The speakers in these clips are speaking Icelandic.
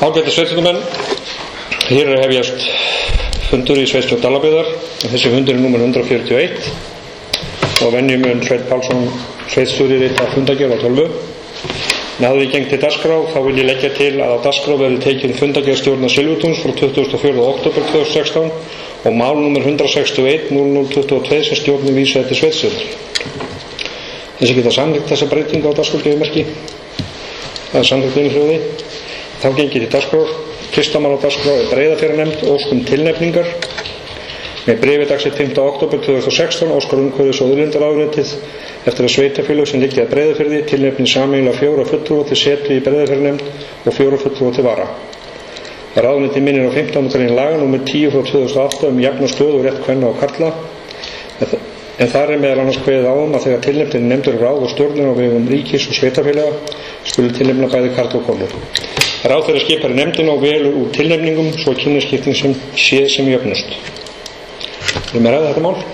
Ágætu sveitarmenn, hér hefjast fundur í sveitarstjórn Dalabyggðar. Þessi fundur númer 141 og venju mun Sveinn Pálsson sveitarstjóri rita fundargerð á tölvu. En áður en ég geng til dagskrá þá vil ég leggja til að á dagskrá verði tekin fundargerð stjórnar Silfurtúns frá 24. október 2016 og mál númer 161/0022 sem stjórnin vísaði til sveitarstjórnar. Þessi geta samþykkt þessa breytingu á dagskrárgerðarmerki. Það er samþykkt einhljóði. Þá gengið til dagskrár. Fyrsta mál á dagskrá er Breiðafjarðarnefnd ósk tilnefningar. Með bréfi dagsett 5. október 2016 óskar umhverfis- og auðlindaráðuneytið eftir að sveitarfélög sem liggja að Breiðafirði tilnefni sameiginlega 4 fulltrúa til setu í Breiðafjarðarnefnd og 4 fulltrúa til vara. Ráðuneytið minnir á 15. grein laga númer 10/2008 jafna stöðu og rétt kvenna og karla. En þar er meðal annars kveðið á að þegar tilnefndir nefndur ráð og stjórnir á vegum ríkis og sveitarfélaga skuli tilnefna bæði karl og konu. Ráðherra skipar í nefndina og velur úr tilnefningum svo kynjaskipting sé sem jöfnust. Erum við að ræða þetta mál?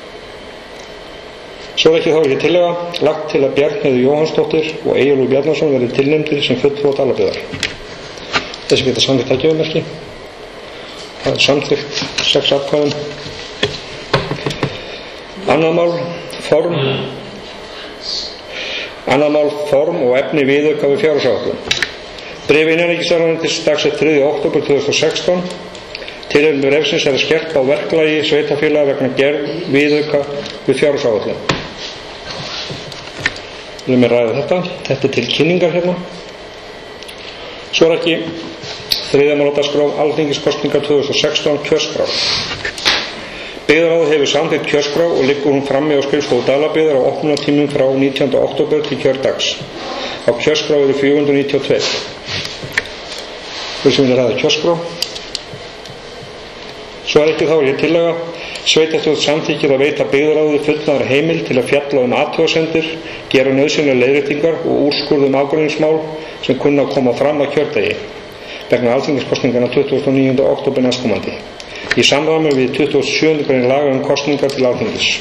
Svo ekki þá er hér tillaga lagt til að Bjarnheiður Jóhannsdóttir og Eyjólfur Bjarnason verði tilnefndir sem fulltrúar Dalabyggðar. Þessi geta samþykkt aðgerðarmerki. Það er samþykkt 6 atkvæðum. Annað mál form og efni viðauka við fjárhagsáætlun. Bréfi innanríkisráðuneytis dagsett 3. október 2016. Tilefni bréfsins er að skerpa á verklagi sveitarfélaga vegna gerð viðauka við fjárhagsáætlun. Við erum að ræða þetta. Þetta er til kynningar hérna. Svo er ekki þriðja mál á dagskrá Alþingiskosningar 2016 kjörskrá. Byggðarráð hefur samþykkt kjörskrá og liggur hún frammi á skrifstofu Dalabyggðar á opnunartímum frá 19. október til kjördags. Á kjörskrá eru 492. Við sem vilja ræða kjörskrá. Svo er ekki þá hér tillaga. Sveitarstjórn samþykkir að veita byggðarráði fullnaðar heimild til að fjalla athugasemdir, gera nauðsynlegar leiðréttingar og úrskurða ágreiningsmál sem kunna að koma fram á kjördegi vegna alþingiskosninganna 29. október næstkomandi. Í samræmi við 27. grein laga kosningar til Alþingis.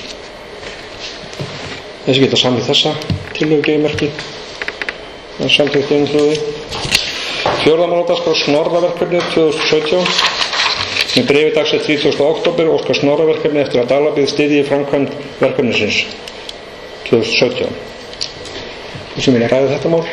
Þessi geta samið þessa tillögugerðarmerki. Það er samþykkt einhljóði. Fjórða mál á dagskrá Snorraverkefnið 2017. Með bréfi dagsett 30. október óskar Snorraverkefnið eftir að Dalabyggð styðji framkvæmd verkefnisins 2017. Þessi vilja ræða þetta mál.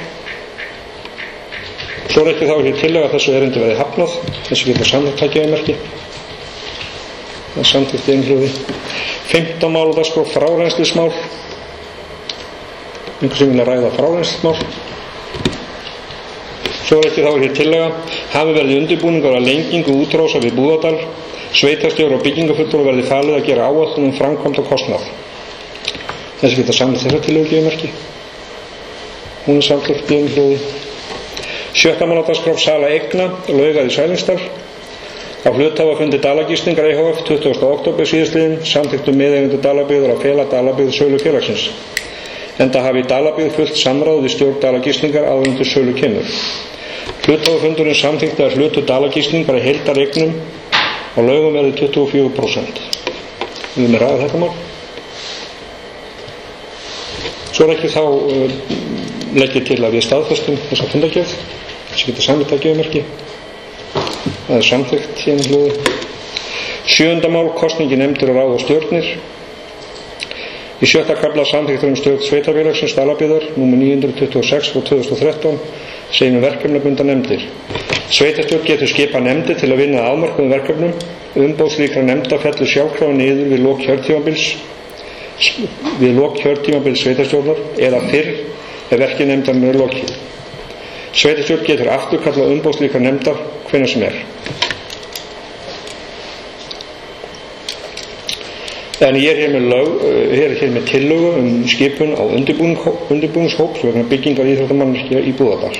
Svo er ekki þá hér tillaga þessu erindi verði hafnað. Þessi geta samþykkt aðgerðarmerki. Það er samþykkt einhljóði. 15 mál á dagskrá frárennslismál. Einhver sem vilja ræða frárennslismál. Svo er ekki þá hér tillaga hafi verið undirbúningur að lengingu útrása við Búðardal. Sveitarstjóri og byggingafulltrúar verði falið að gera áætlun framkvæmd og kostnað. Þessi geta samþykkt þessa tillögugerðarmerki. Hún er samþykkt einhljóði. 7. mál á dagskrá sala eigna Laugað í Sælingsdal. Á hluthafafundi Dalagistingar e.h.f. 20. október síðastliðinn samþykktu meðeigendur Dalabyggðar að fela Dalabyggð sölu félagsins. Enda hafi Dalabyggð fullt samráð við stjórn Dalagistingar áður en til sölu kemur. Hluthafafundurinn samþykkti að hlutur Dalagistingar í heildareignum á Laugum verði 24%. Við erum að ræða þetta mál. Svo er ekki þá leggja til að við staðfestum þessa fundargerð. Þessi geta samþykkt aðgerðarmerki. Það er samþykkt hérna. 7. mál kosningi nefndir og ráð og stjórnir. Í 7. kafla samþykktur stjórn sveitarfélagsins Dalabyggðar númer 926 frá 2013 segir verkefnabundnar nefndir. Sveitarstjórn getur skipað nefndir til að vinna afmörkuðum verkefnum. Umboð slíkra nefnda fellur sjálfkrafa niður við lok kjörtímabils sveitarstjórnar eða fyrr ef verkið nefndarinn er lokið. Sveitarstjórn getur afturkallað umboð slíkra nefndar hvenær sem er. En ég er hér með tillögu skipun á undirbúningshóps vegna byggingar íþróttamannvirkja í Búðardal.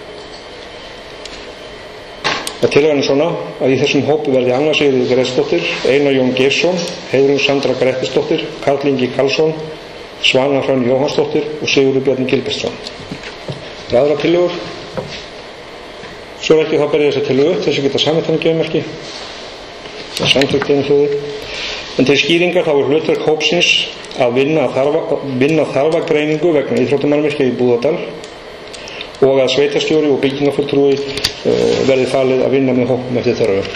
Tillagan er svona að í þessum hópi verði Anna Sigríður Grettisdóttir, Einar Jón Geirsson, Heiðrún Sandra Grettisdóttir, Karl Ingi Karlsson, Svana Hrönn Jóhannsdóttir og Sigurður Björn Gilbertsson. Aðrar tillögur. Svo er ekki þá berið þessa tillögu. Þessi geta samþykkt Það er samþykkt einhljóði. En til skýringar þá er hlutverk hópsins að vinna þarfagreiningu vegna íþróttamannvirkja í Búðardal og að sveitarstjóri og byggingafulltrúi verði falið að vinna með hópum eftir þörfum.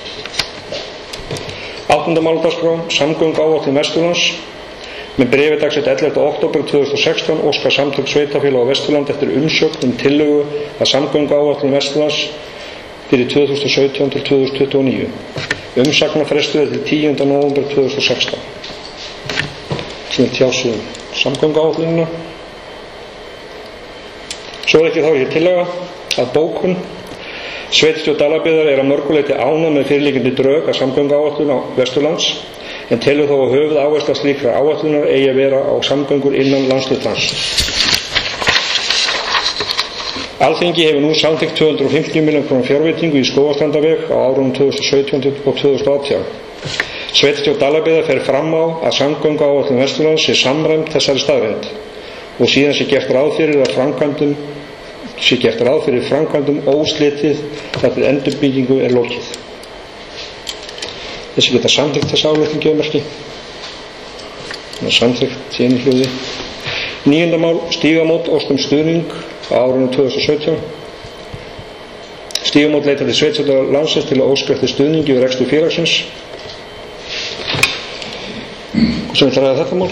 8. mál á dagskrá, samgönguáætlun Vesturlands. Með bréfi dagsett 11. október 2016 óskar Samtök sveitarfélaga á Vesturlandi eftir umsögn tillögu að samgönguáætlun Vesturlands fyrir 2017 til 2029. Umsagnarfrestur til 10. nóvember 2016. Sem tjá sig samgönguáætlunina. Svo ekki þá ekki tillaga að bókun. Sveitarstjórn Dalabyggðar að mörguleyti ánægð með fyrirliggjandi drög að samgönguáætlun á Vesturlands, en telur þó að höfuðáhersla slíkra áætlunar eigi að vera á samgöngur innan landshlutans. Alþingi hefur nú samþykkt 250 milljóna króna fjárveitingu í Skógarstrandarveg á árunum 2017 og 2018. Sveitarstjórn Dalabyggðar fer fram á að samgönguáætlun Vesturlands sé samræmd þessari staðreynd og síðan sé gert ráð fyrir framkvæmdum óslitið þar til endurbyggingu er lokið. Þessi geta samþykkt þessa ályktun geðmerki. Það er samþykkt í einu hljóði. 9. mál, Stígamót óskum stuðning á árinu 2017. Stígamót leitaði sveitarstjórnar landsins til að óska eftir stuðningi við rekstur félagsins. Sem ætlar að þetta mál.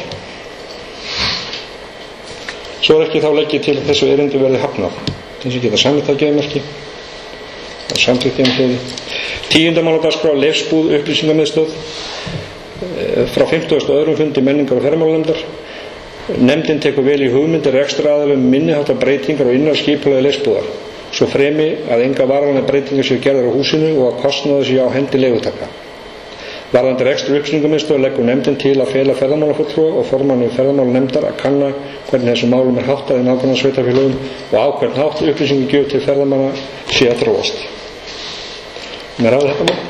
Svo ekki þá legg ég til að þessu erindi verði hafnað. Þessi geta samþykkt það geðmerki. Það er samþykkt í einu hljóði. 10. mál á dagskrá, Leifsbúð upplýsingamiðstöð frá 52. fundi menningar og ferðamálanefndar. Nefndin tekur vel í hugmyndir rekstraraðilum minniháttar breytingar og innra skipulagi Leifsbúðar, svo fremi að enga varanlegar breytingar séu gerðar á húsinu og að kostnaður séu á hendi leigutaka. Varðandi rekstur upplýsingamiðstöð leggur nefndin til að fela ferðamálafulltrúa og formanni ferðamálanefndar að kanna hvernig þessum málum er háttað í nágrannasveitarfélögum og á hvern hátt upplýsingagjöf til ferðamanna sé að þróast. Með ráð þetta mál.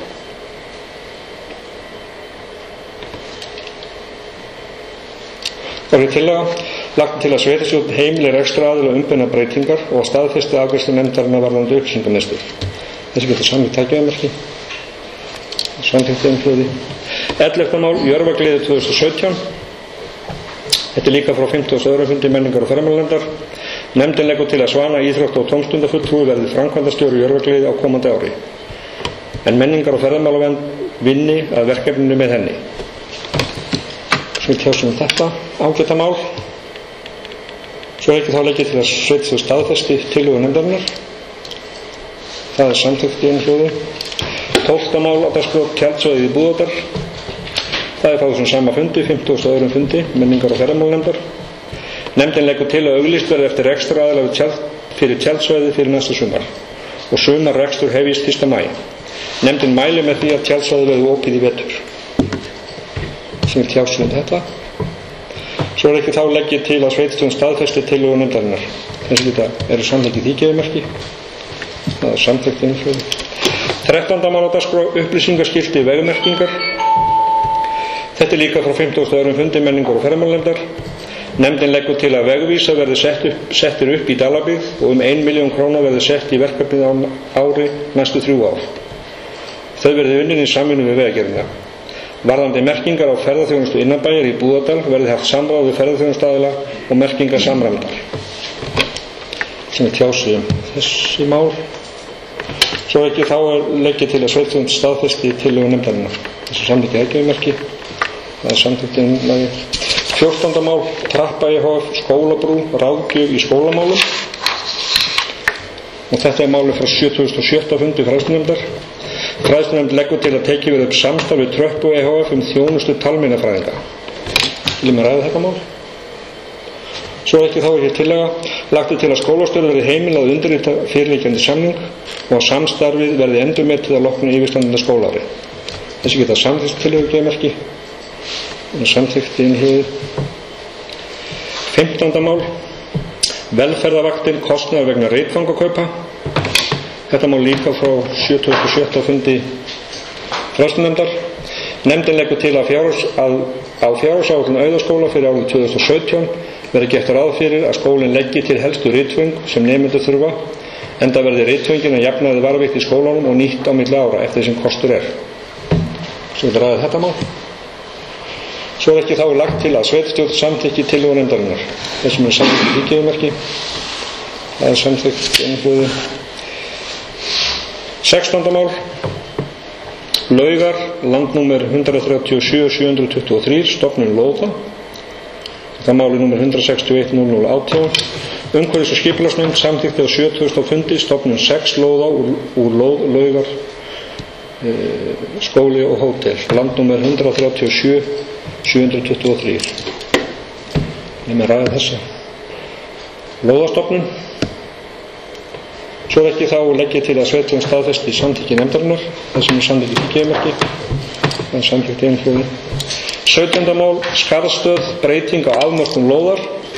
Það er tillaga lagt til að sveitarstjórn heimili rekstraraðila umbeðna breytingar og staðfesti afgreiðslu nefndarinnar varðandi upplýsingamiðstöð. Þessi getur samþykkt tækjaðmerki. Samþykkt einu hljóði. 11. mál, Jörfagliði 2017. Þetta er líka frá 52. fundi menningar og ferðamálanefndar. Nefndin leggur til að Svana íþrótta- og tómstundafulltrúi verði framkvæmdastjóri Jörfagliði á komandi ári. En menningar og ferðamálavernd vinni að verkefninu með henni. Svo tjásum þetta ágæta mál. Svo ekki þá leggið til að sveitarstjórn staðfesti tillögu nefndarinnar. Það er samþykkt í einu hljóði. 12. mál á dagskrá, tjaldsvæðið í Búðardal. Það er frá þessum sama fundi, 52. fundi menningar og ferðamálanefndar. Nefndin leggur til að auglýst verði eftir rekstraraðila fyrir tjaldsvæðið fyrir næsta sumar og sumarrekstur hefjist 1. maí. Nefndin mæli með því að tjaldsvæðið verði opið í vetur. Sem tjásum þetta. Svo ekki þá leggið til að sveitarstjórn staðfesti tillögu nefndarinnar. Þessi þetta eru samþykkt í geðmerki. Það er samþykkt einu hljóði. 13. mál á dagskrá, upplýsingaskilti vegmerkingar. Þetta er líka frá 52. fundi menningar og ferðamálanefndar. Nefndin leggur til að vegvísa verði settir upp í Dalabyggð og 1 milljón króna verði sett í verkefnið á ári næstu 3 ár. Þau verði unnin í samvinnu við Vegagerðina. Varðandi merkingar á ferðaþjónustu innanbæjar í Búðardal verði haft samráð við ferðaþjónustaðila og merkingar samræmdar. Sem tjásum þessi mál. Svo ekki þá leggið til að sveitarstjórn staðfesti tillögu nefndarinnar. Þessu samþykkt ekki. Það er samþykkt einlagi. 14. mál, Trappa EHF, skólabrú, ráðgjöf í skólamálum. Og þetta er málið frá 77. fundi fræðslunefndar. Fræðslunefnd leggur til að tekið verið upp samstarf við Trappa EHF þjónustu talmeinafræðinga. Viljum við ræða þetta mál? Svo ekki þá ekki tillaga. Lagt til að skólastjóri verði heimilað að undirrita fyrirliggjandi samning og að samstarfið verði endurmetið að loknu yfirstandandi skólaári. Þessi geta samþykkt tillögu geðmerki. Samþykkt í einu hljóði. 15. mál, velferðarvaktin, kostnaður vegna ritfangakaupa. Þetta mál líka frá 77. fundi fræðslunefndar. Nefndin leggur til að á fjárhagsáætlun Auðaskóla fyrir árið 2017 verði gert ráð fyrir að skólinn leggi til helstu ritföng sem nemendur þurfa, enda verði ritföngin að jafnaði varðveitt í skólanum og nýtt á milli ára eftir sem kostur er. Svo við ræðum þetta mál. Svo ekki þá lagt til að sveitarstjórn samþykki tillögu nefndarinnar. Þessum er samþykkt í geðmerki. Það samþykkt einhljóði. 16. mál. Laugar, landnúmer 137.723, stofnun lóða. Þetta máli númer 161.0018. Umhverfis- og skipulagsnefnd samþykkti á 70. fundi stofnun 6 lóða úr Laugar, skóli og hótel. Landnúmer 137.723. Ég með ræða þessa lóðastofnun. Svo ekki þá legg ég til að sveitarstjórn staðfesti samþykki nefndarinnar, þessum er samþykki þykjumerki, það er samþykkt einhljóði. 17. mál, Skarðsstöð, breyting á afmörkun lóðar.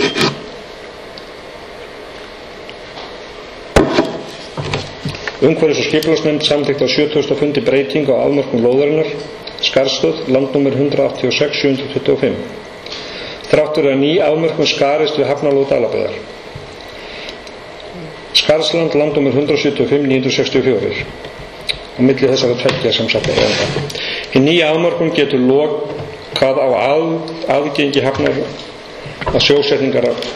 Umhverfis- og skipulagsnefnd samþykkt á 70. fundi breyting á afmörkun lóðarinnar, Skarðsstöð, landnúmer 186.725. Þráttur að ný afmörkun skarist við hafnalóð Dalabyggðar. Skarðsland, landnúmer 175.964. Á milli þessara tveggja sem sagt er enda. Hinn nýja afmörkun getur lokað á aðgengi hafnar að sjósetningarampi.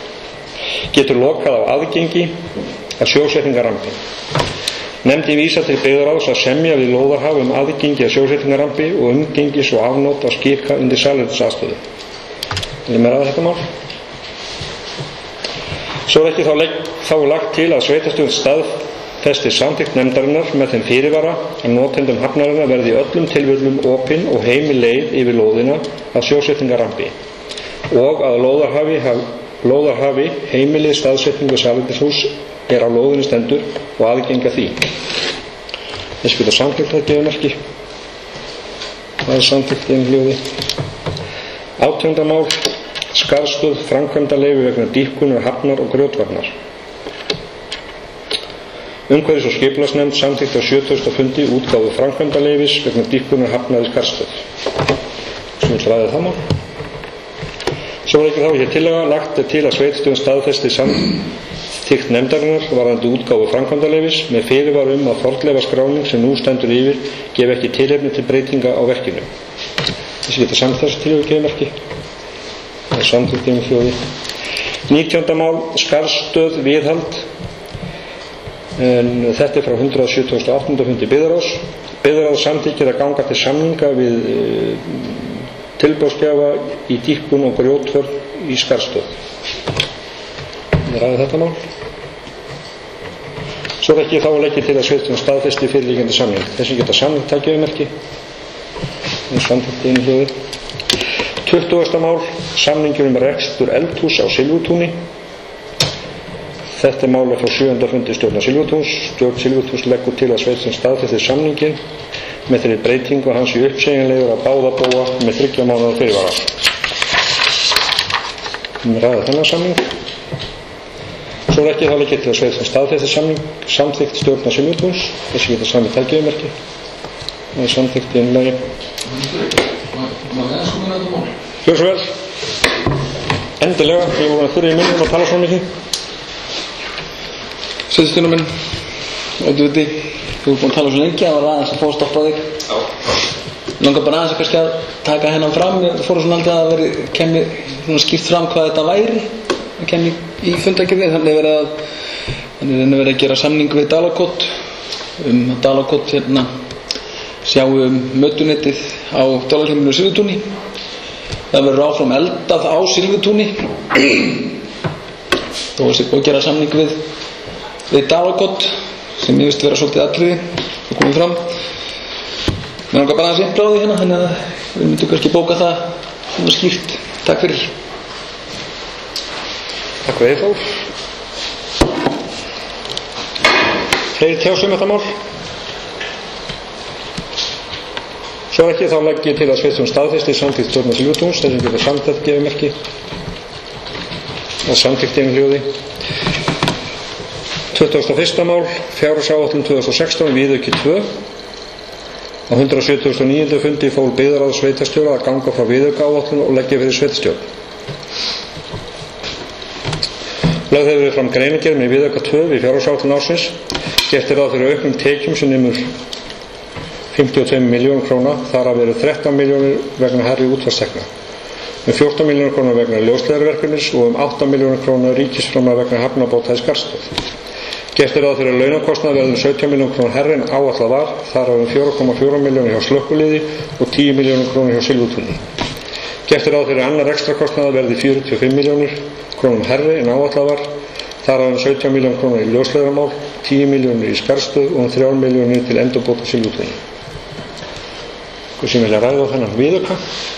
Nefndin vísar til byggðarráðs að semja við lóðarhaf aðgengi að sjósetningarampi og umgengis og afnót af skika undir salernisaðstöðu. Vil ég ræða þetta mál? Svo ekki þá er lagt til að sveitarstjórn staðfesti samþykkt nefndarinnar með þeim fyrirvara að notendum hafnarinnar verði í öllum tilfellum opin og heimil leið yfir lóðina að sjósetningarampi og að lóðarhafi heimilið staðsetningu salernishús er á lóðinni stendur og aðgenga því. Þess geta samþykkt að gefa merki. Það er samþykkt einhljóði. 18. mál. Skarðsstöð, framkvæmdaleyfi vegna dýpkunar, hafnar og grjótvarnar. Umhverfis- og skipulagsnefnd samþykkt á 70. fundi útgáfu framkvæmdaleyfis vegna dýpkunar, hafnar í Skarðsstöð. Sem við ræðum það mál. Svo er ekki þá hér tillaga lagt til að sveitarstjórn staðfesti samþykkt nefndarinnar varðandi útgáfu framkvæmdaleyfis með fyrirvara að fornleifaskráning sem nú stendur yfir gefi ekki tilefni til breytinga á verkinu. Þessi geta samþykkt þessu tillögu gefi merki. Það er samþykkt einhljóði. 19. mál, Skarðsstöð, viðhald. En þetta er frá 178. fundi byggðarráðs. Byggðarráð samþykkir að ganga til samninga við tilboðsgjafa í dýpkun og grjótvörn í Skarðsstöð. Ég ræði þetta mál. Svo ekki þá legg ég til að sveitarstjórn staðfesti fyrirliggjandi samning. Þessi geta samning takið merki. Það er samþykkt einhljóði. 20. mál, samningur rekstur eldhús á Silfurtúni. Þetta mál er frá 7. fundi stjórnar Silfurtúns. Stjórn Silfurtúns leggur til að sveitarstjórn staðfesti samningin með þeirri breytingu hans í uppsegjanlegur að báða búa með 3 mánaða fyrirvara. Ræða þennan samning. Svo ekki þá legg ég til að sveitarstjórn staðfesti samþykkt stjórnar Silfurtúns. Þessi geta samið tækjumerki. Það er samþykkt í einlagi. Gjör svo vel. Endilega, ég voru að þurra í minnum að tala svo mikið. Sveitarstjórnar minn, þú veit, þú er búin að tala svo lengi að það var aðeins að fá að stoppa þig. Langar bara aðeins kannski að taka hennan fram. Ég fór svona aldrei að kemur skýrt fram hvað þetta væri. Það kemur í fundagerðinni. Þannig er verið að gera samning við Dalakot að Dalakot sjáum mötunettið á Dvalarheimilinu Silfurtúni. Það verður áfram eldað á Silfurtúni. Þó að búið að gera samning við Dalakot sem ég veist vera svolítið atriði og komið fram. Mér langar bara aðeins impra á því hérna, þannig að við myndum kannski bóka það svona skýrt. Takk fyrir. Takk fyrir Þór. Fleiri tjásum þetta mál? Svo ekki þá legg ég til að sveitarstjórn staðfesti samþykkt stjórnar Silfurtúns. Þessum getur samþykkt gefið merki. Það er samþykkt einhljóði. 21. mál, fjárhagsáætlun 2016, viðauki 2. Á 179. fundi fól byggðarráð sveitarstjóra að ganga frá viðaukaáætlun og leggja fyrir sveitarstjórn. Lögð hefur verið fram greinargerð með viðauka 2 við fjárhagsáætlun ársins. Gert er ráð fyrir auknum tekjum sem nemur 52 milljónir króna, þar af eru 13 milljónir vegna hærri útvarpstekna. 14 milljónir króna vegna ljósleiðarverkefnis og 8 milljónir króna ríkisframlag vegna hafnabáta í Skarðstöð. Gert er ráð fyrir að launakostnaður verður 17 milljónir króna hærri en áætlað var, þar af 4,4 milljónir hjá slökkviliði og 10 milljónir króna hjá Silfurtúni. Gert er ráð fyrir að annar ekstrakostnaður verði 45 milljónir krónum hærri en áætlað var, þar af 17 milljónir króna í ljósleiðarmál, 10 milljónir í Skarðstöð og 3 milljónir til endurbóta Silfurtúni. Sem vilja ræða þennan viðauka.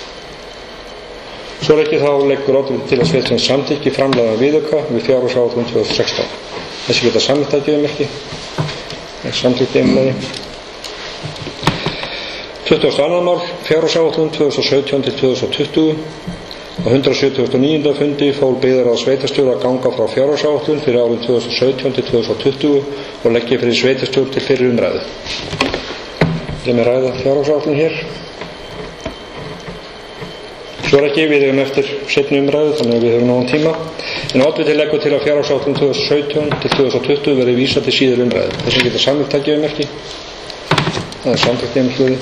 Svo ekki þá leggur oddviti til að Sveitarstjórn samþykki framlagðan viðauka við fjárhagsáætlun 2016. Þessi geta samþykktaummerki. Samþykkt einlagi. 22. mál, fjárhagsáætlun 2017 til 2020. Á 179. fundi fól byggðarráð sveitarstjóra að ganga frá fjárhagsáætlun fyrir árin 2017 til 2020 og leggja fyrir sveitarstjórn til fyrri umræðu. Þeim ræða fjárhagsáætlun hér. Svo ekki, við höfum eftir seinni umræðu, þannig að við höfum nógan tíma. En oddviti leggur til að fjárhagsáætlun 2017 til 2020 verði vísað til síðar umræðu. Þessum geta samþykktaummerki. Það er samþykktaummerki.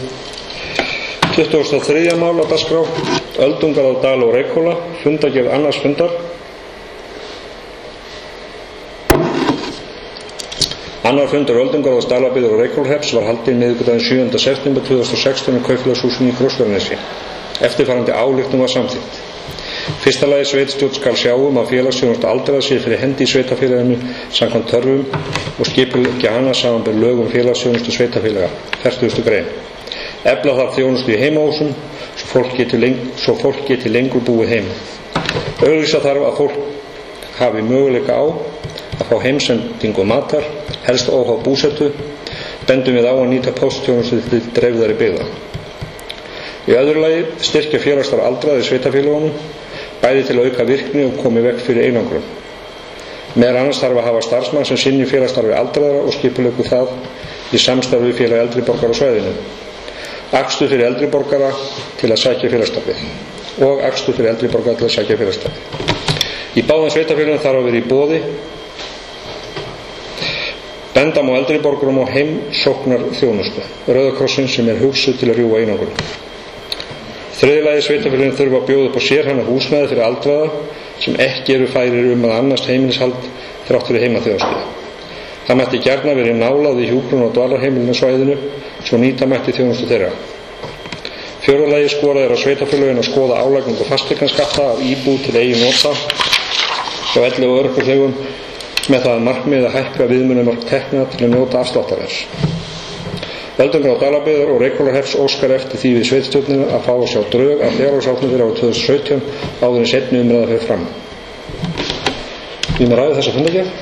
23. mál á dagskrá. Öldungar á Dal og Reykhóla. Fundargerð annars fundar. Annar fundur öldungar á Dalabyggðar og Reykhólahrepps var haldinn miðvikudaginn 7. september 2016 í Kaupfélagshúsinu í Krossfjarðarnesi. Eftirfarandi ályktun var samþykkt. Fyrsta lagi, sveitarstjórn skal sjá að félagsþjónusta aldraðra sé fyrir hendi í sveitarfélaginu samkvæmt þörfum og skipuleggja hana samanber lög félagsþjónustu sveitarfélaga, 40. grein. Efla þarf þjónustu í heimahúsum svo fólk geti lengur búið heima. Auglýsa þarf að fólk hafi möguleika á að fá heimsendingu matar, helst óháð búsetu. Bendum við á að nýta póstþjónustu til dreifðari byggða. Í öðru lagi, styrkja félagsstarf aldraðra í sveitarfélagunum, bæði til að auka virkni og komi vekk fyrir einangrun. Meðal annars þarf að hafa starfsmann sem sinni félagsstarfi aldraðra og skipuleggur það í samstarfi við félag eldri borgara á svæðinu. Akstur fyrir eldri borgara til að sækja félagsstarfið og akstur fyrir eldri borgara til að sækja félagsstarfið. Í báðum sveitarfélagum þarf að vera í boði. Benda má eldri borgurum á heimsóknar þjónustu, Rauða krossins sem hugsuð til að rjúfa einangrun. Þriðja lagi, sveitarfélögin þurfa að bjóða upp á sérhannað húsnæði fyrir aldraða sem ekki eru færir að annast heimilishald þrátt fyrir heimaþjónustu. Það mætti gjarna verið nálað í hjúkrun- og dvalarheimilinu á svæðinu svo nýta mætti þjónustu þeirra. Fjórða lagi, skorað er á sveitarfélögin að skoða álagningu fasteignaskatta af íbúð til eigin nota hjá elli- og örorkuþegum með það að markmiði að hækka viðmiðunarmörk tekna til að njóta afsláttarins. Öldungar á Dalabyggðar og Reykhólahrepps óskar eftir því við sveitarstjórnina að fá að sjá drög af fjárhagsáætlun fyrir árið 2017 áður en seinni umræða fer fram. Við erum að ræða þessa fundargerð.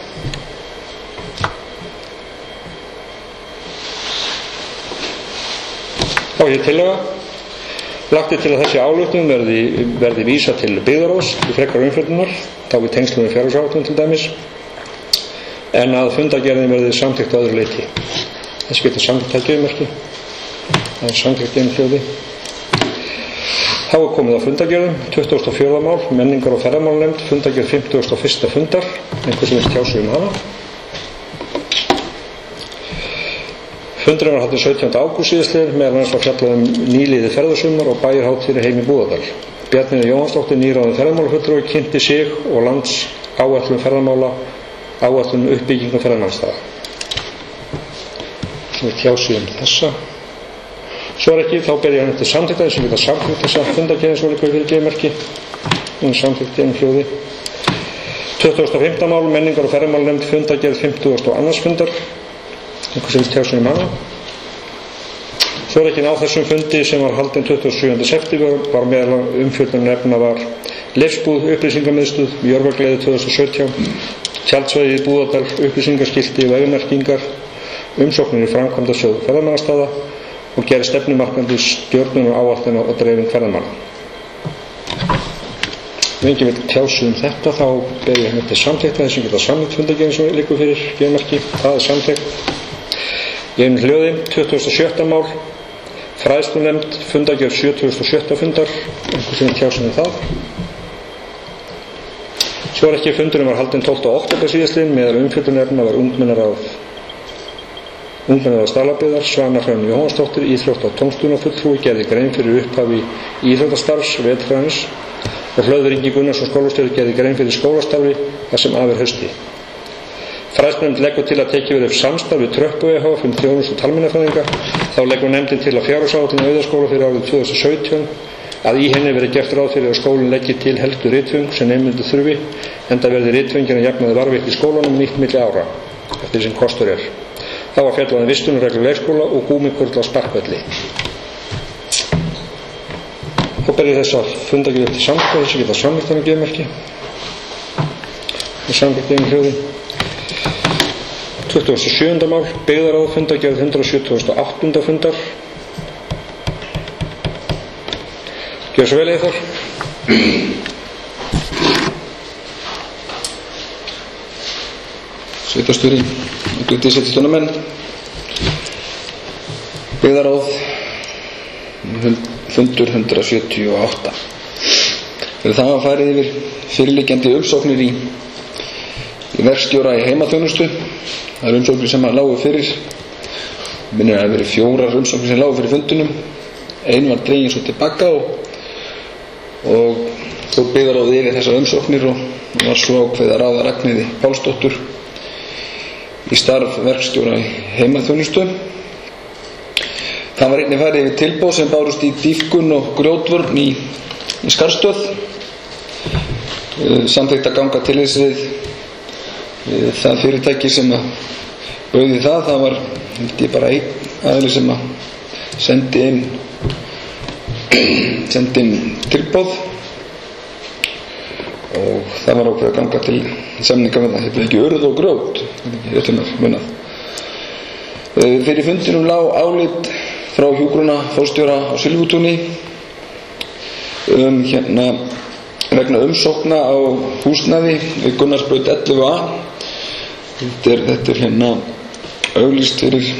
Þá er tillaga. Lagt er til að þessi ályktun verði vísað til byggðarráðs í frekar umfjöllunar, þá við tengslum við fjárhagsáætlun til dæmis, en að fundargerðin verði samþykkt á öðru leyti. Þessi getur samþykktaummerki. Það er samþykktaumhljóði. Þá er komið á fundargerðum. 24. mál, menningar- og ferðamálanefnd, fundargerð 51. fundar. Einhver sem vil tjá sig hana. Fundurinn var haldinn 17. ágúst síðastliðinn, meðal annars var fjallað nýliðið ferðasumar og bæjarhátíð heim í Búðardal. Bjarnheiður Jóhannsdóttir, nýráðin ferðamálafulltrúi, kynnti sig og landsáætlun ferðamála, áætlun uppbyggingu ferðamannastaða. Svo tjá sig þessa. Svo ekki, þá ber ég hann eftir samþyktaði sem geta samþykkt þessa fundargerðin svo líka fyrir geðmerki. Samþykkt einu hljóði. 25. mál, menningar- og ferðamálanefnd, fundargerð 52. fundar. Einhver sem vil tjá sig hana. Svo ekki á þessum fundi sem var haldinn 27. september var meðal umfjöllunarefna var Leifsbúð, upplýsingamiðstöð, Jörfagleði 2017, tjaldsvæði í Búðardal, upplýsingaskilti og vegmerkingar, umsóknir í framkvæmdasjóð ferðamannastaða og gerði stefnumarkandi stjórnun og áætlun og dreifing ferðamanna. Ef enginn vil tjá sig þetta, þá ber ég henni til samþykktaði sem geta samþykkt fundargerðin sem liggur fyrir geðmerki. Það er samþykkt. Í einu hljóði, 27. mál, fræðslunefnd, fundargerð 77. fundar, einhver sem tjá sig það. Svo ekki, fundurinn var haldinn 12. október síðastliðinn, meðal umfjöllunarefna var ungmennar af Dalabyggðar, Svana Hrönn Jóhannsdóttir, íþrótta- og tómstunarfulltrúi, gerði grein fyrir upphafi íþróttastarfs vetrarins og Hlöður Ingi Gunnarsson skólastjóri gerði grein fyrir skólastarfi þar sem af hausti. Fræðslanefnd leggur til að tekið verið upp samstarf við Tröppu e.h.f. þjónustu talmeinafræðinga. Þá leggur nefndin til að fjárhagsáætlun Auðaskóla fyrir árið 2017 að í henni verði gert ráð fyrir að skólinn leggi til helstu ritföng sem nemendur þurfi, enda verði ritföngin að jafnaði varðveitt í skólanum nýtt milli ára, eftir sem kostur er. Þá var fjallað um vistunarreglur leikskóla og gúmmíkurl á sparkvelli. Þá ber ég þessa fundargerð til samkvæði sem geta samþykkt geðmerki. Samþykkt hljóðin. 27. mál, byggðaráð, fundargerð 178. fundar. Gjör svo vel, Eyþór. Sveitarstjóri, glutið sveitarstjórnarmenn. Byggðaráð, fundur 178. Það var farið yfir fyrirliggjandi umsóknir í verkstjóra í heimaþjónustu. Það umsóknir sem lágu fyrir. Minnir að það verið 4 umsóknir sem lágu fyrir fundunum. Ein var dregin svo tilbaka og þó byggðaráð yfir þessar umsóknir og var svo ákveðið að ráða Ragnheiði Pálsdóttur í starf verkstjóra í heimaþjónustu. Það var einnig farið yfir tilboð sem bárust í dýpkun og grjótvörn í Skarðsstöð. Samþykkt að ganga til þess við það fyrirtæki sem að bauði það var held ég bara einn aðili sem að sendi inn tilboð og það var ákveðið að ganga til samninga með það. Þetta ekki urð og grjót, fyrir fundinum lá álit frá hjúkrunarforstjóra á Silfutúni vegna umsókna á húsnæði við Gunnarsbraut 11a. Þetta er auglýst fyrir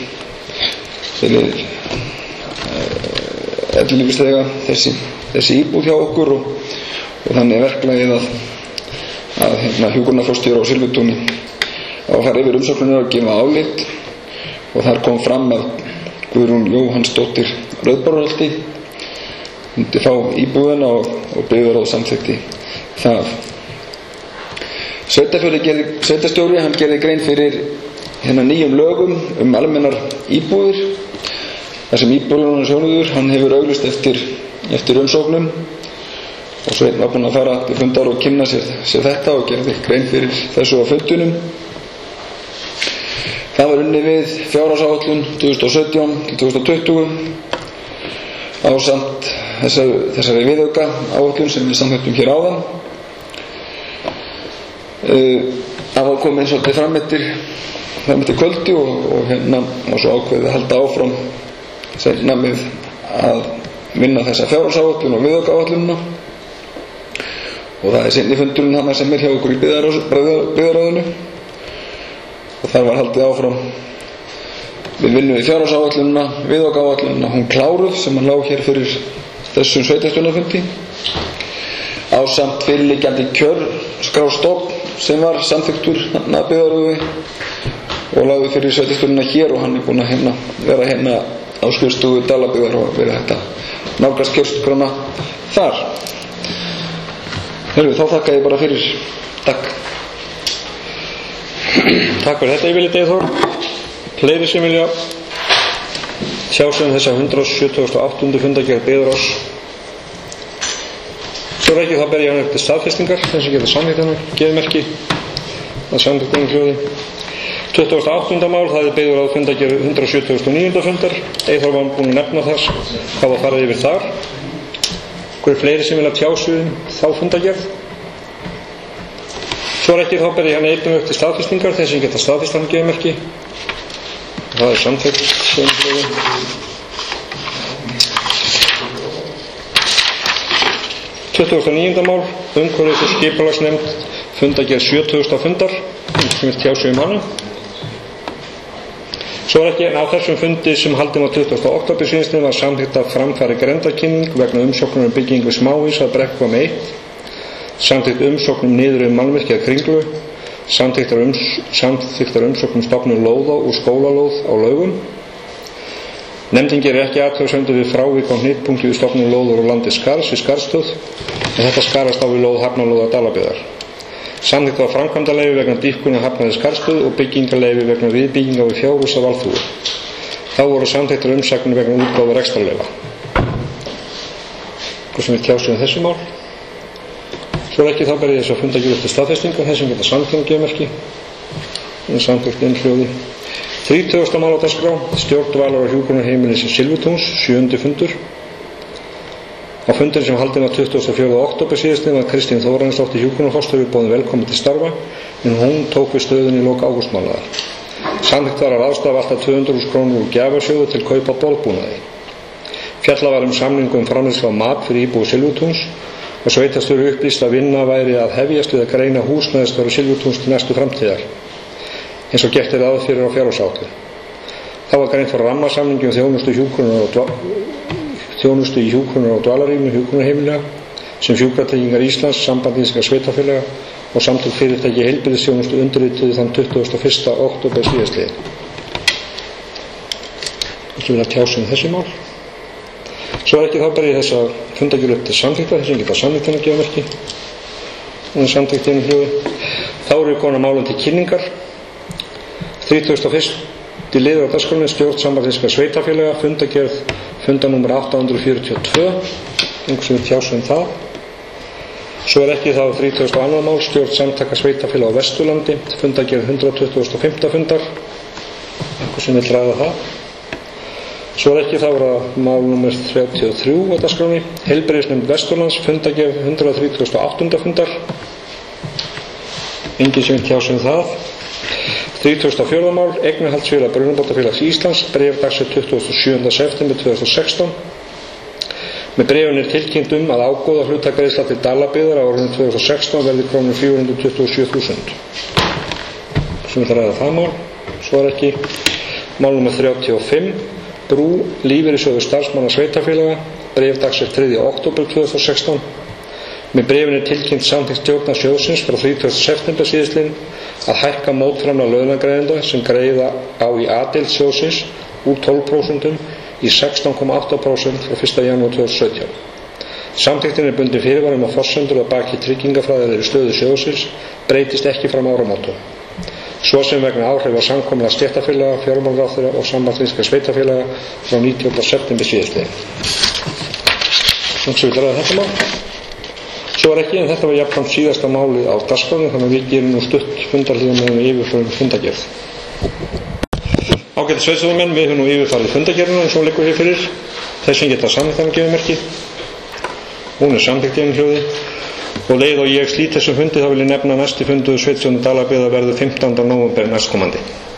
ellilífeyrisþega þessi íbúð hjá okkur og þannig verklagið að hjúkrunarforstjóra á Silfutúni á að fara yfir umsóknina og gefa álit og þar kom fram að Guðrún Jóhannsdóttir Rauðbárholti myndi fá íbúðina og byggðaráð samþykkti það. Sveitarstjóri hann gerði grein fyrir nýjum lögum almennar íbúðir þar sem íbúðlaunasjóður hann hefur auglýst eftir umsóknum og Sveinn var búinn að fara til fundar og kynna sér þetta og gerði grein fyrir þessu á fundunum. Það var unnið við fjárhagsáætlun 2017-2020 ásamt þessari viðauka áætlun sem við samþykktum hér áðan. Það var komið svolítið fram eftir kvöldi og svo ákveðið að halda áfram seinna með að vinna þessa fjárhagsáætlun og viðauka áætlunina og það er seinni fundurinn hana sem er hjá okkur í byggðaráðinu og þar var haldið áfram við vinnum við fjárhagsáætlunina, viðauka áætlunina, hún kláruð sem hann lá hér fyrir þessum sveitarstjórnarfundi ásamt fyrirliggjandi kjörskrástofn sem var samþykktur að byggðaráði og lagði fyrir sveitarstjórnina hér og hann er búinn að vera á skrifstofu Dalabyggðar og verið hægt að nálgast kjörskrána þar. Þá þakka ég bara fyrir. Takk. Takk fyrir þetta yfirlit, Eyþór. Fleiri sem vilja sjá sem þessa 178. fundargerð byggðaráðs. Svo er ekki, þá ber ég hann upp til staðfestingar þeim sem geta samþykkt geðmerki að samþykkt hljóði. 28. mál, það er byggðaráð fundargerð 179. fundar. Eyþór var búinn að nefna þess hvað var farið yfir þar. Hver fleiri sem vilja tjá sig þá fundargerð? Svo er ekki, þá ber ég hann einnig upp til staðfestingar þeim sem geta staðfest geðmerki. Það er samþykkt hljóði. 29. mál, umhverfis- og skipulagsnefnd fundargerð 70. fundar sem tjá sig hana. Svo er ekki, á þessum fundi sem haldinn á 20. október síðastliðinn var samþykkt að framfæri grenndarkynning vegna umsóknum byggingu smáhús að Brekkvam 1, samþykkt umsóknum niður mannvirki að Kringlu, samþykktar umsóknum stofnun lóða og skólalóð á Laugum, Nefndin gerir ekki athugasemdir við frávik á hnitpunkti við stofnun lóður og landi Skars við Skarðsstöð, en þetta skarast á við lóð Hafnarlóða Dalabyggðar. Samþykkt var framkvæmdaleyfi vegna dýpkunar Hafnar við Skarðsstöð og byggingarleyfi vegna viðbygginga við fjárhús á Valþúfu. Þá voru samþykktar umsagnir vegna útgáfu rekstrarleyfa. Hvað sem tjá sig þessi mál? Svo ekki þá ber ég þess að fundargerð til staðfestingu, þessum geta samþykkt geðmerki. Samþykkt innhljóði. 30. mál á dagskrá, stjórn dvalar og hjúkrunarheimilis Silfurtúns, 7. fundur. Á fundin sem haldinn var 24. október síðastliðinn var Kristín Þórarinsdóttir hjúkrunarforstjóri boðin velkomin til starfa, en hún tók við stöðunni í lok ágústmánaðar. Samþykkt var að ráðstafa alltaf 200.000 krónur úr gjafasjóði til kaupa boðbúnaði. Fjallað var samningu framleiðslu á mat fyrir íbúi Silfurtúns og sveitarstjóri upplýst að vinna væri að hefjast við að greina húsnæðisþörf Silfurtúns til næstu framtíðar, eins og gert ráð fyrir á fjárhagsáætlun. Þá var greint frá rammasamningi þjónustu í hjúkrunar og dvalarrýmum hjúkrunarheimilega sem Sjúkratryggingar Íslands, Samband íslenskra sveitarfélaga og samtök fyrirtæki heilbrigðisþjónustu undirrituðu þann 21. október síðastliðinn. Ég vil að tjá sig þessi mál. Svo ekki þá ber ég þess að fundargerð til samþykkta, þess að geta samþykktan að gefa merki. Og samþykktin hljóði. Þá eru konar málum til kynningar. 31. liður á dagskránni, stjórn Samband íslenskra sveitarfélaga, fundargerð fundanúmer 842, einhvers sem tjá sig það. Svo ekki þá 32. mál, stjórn Samtaka sveitarfélaga á Vesturlandi, fundargerð 125. fundar, einhvers sem vil ræða það. Svo ekki þá mál númer 33 á dagskránni, heilbrigðisnefnd Vesturlands, fundargerð 138. fundar, engin sem tjá sig það. 34. mál, eignarhaldsfélag Brunabótafélags Íslands, bréf dagsett 27. september 2016. Með bréfinu tilkynnt að ágóða hlutagreiðsla til Dalabyggðar á árinu 2016 verði krónur 427.000. Sem við ræða það mál. Svo ekki mál nr. 35, brú lífeyrissjóður starfsmanna sveitarfélaga, bréf dagsett 3. október 2016. Með bréfinu tilkynnt samþykkt stjórnar sjóðsins frá 30. september síðastliðinn að hækka mótframlag launagreiðenda sem greiða á í A-deild sjóðsins úr 12% í 16,8% frá 1. janúar 2017. Samþykktin bundin fyrirvara að forsendur að baki tryggingafræðilegri stöðu sjóðsins breytist ekki fram áramótum, svo sem vegna áhrifa samkomulag stéttarfélaga, fjármálaráðherra og Samband íslenskra sveitarfélaga frá 19. september síðastliðinn. Svo vil ræða þetta mál. Svo ekki, en þetta var jafnframt síðasta málið á dagskránni, þannig að við gerum nú stutt fundarhlíðan með yfirförum fundargerð. Ágætu sveitarmenn, við höfum nú yfirfarið fundargerðina eins og liggur hér fyrir. Þessi geta samþykkt gefimerki. Hún samþykkt hljóði. Og leið og ég slít þessum fundi þá vil ég nefna næsti fundur sveitarstjórnar Dalabyggðar verður 15. nóvember næstkomandi.